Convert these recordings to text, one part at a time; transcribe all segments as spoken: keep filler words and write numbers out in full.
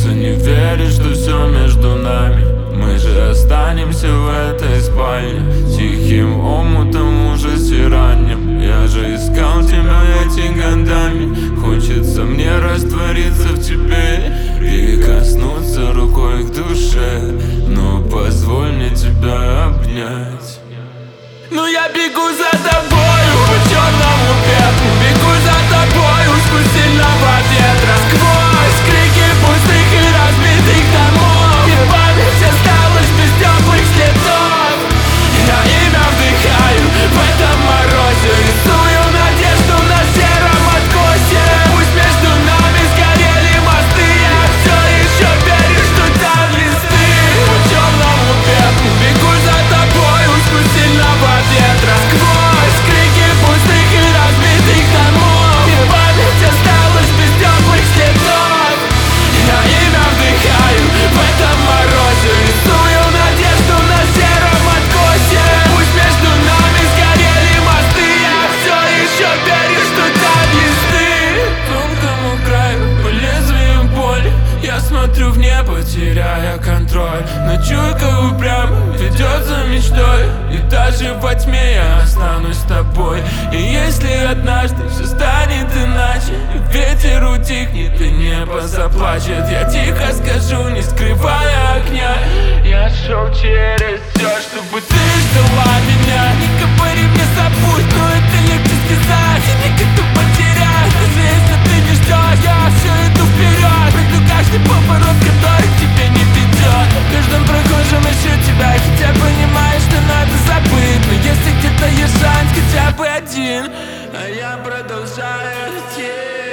Кажется, не веришь, что все между нами. Мы же останемся в этой спальне, тихим омутом, ужасе ранним. Я же искал тебя этими годами. Хочется мне раствориться в тебе, прикоснуться рукой к душе, но позволь мне тебя обнять. Ну я бегу за тобою по черному пятну, бегу за тобою сквозь сильного ветра, сквозь крики пустых и разбитых домов, и память осталась без теплых следов. Я имя вдыхаю в этом морозе, рисую надежду на сером откосе. Пусть между нами сгорели мосты, я все еще верю, что там листы. По черному пятну бегу за тобою сквозь сильного ветра, сквозь крики пустых и разбитых домов, и память осталась без теплых следов. Я имя вдыхаю в этом морозе, рисую надежду на сером откосе. Пусть между нами сгорели мосты, я все еще верю, что там листы. Тонкому краю, по лезвию боли, я смотрю в небо, теряя контроль. Но чуйка упрямо ведет за мечтой, и даже во тьме я останусь с тобой. И если однажды все станет иначе, и ветер утихнет и небо заплачет, я тихо скажу, не скрывая огня: я шел через все, чтобы ты ждала меня. Не говори мне забудь, но это легче сказать, и никогда потерять. Даже если ты не ждешь, я все иду вперед, пройду каждый поворот, который к тебе не ведет. В каждом прохожем ищу тебя, хотя понимаю, что надо забыть, но если где-то есть шанс хотя бы один, а я продолжаю идти.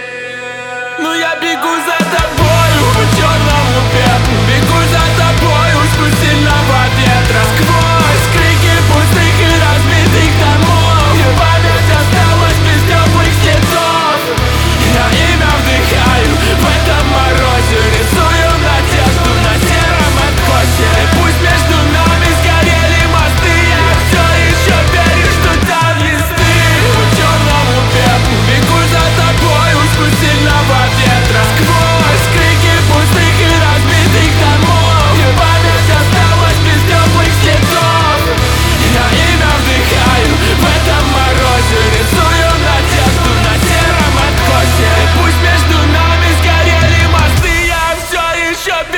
Ну я бегу за тобою по черному пятну, бегу за тобою сквозь сильного ветра, сквозь крики пустых и разбитых домов, и память осталась без теплых следов. Я имя вдыхаю в этом морозе, рисую надежду на сером откосе. И пусть между нами сгорели мосты, я все еще верю, что там листы. По черному пятну бегу за тобою сквозь сильного ветра, сквозь крики пустых и разбитых домов, и память осталась без теплых следов. Я имя вдыхаю в этом морозе, рисую надежду на сером откосе. И пусть между нами сгорели мосты, я все еще верю.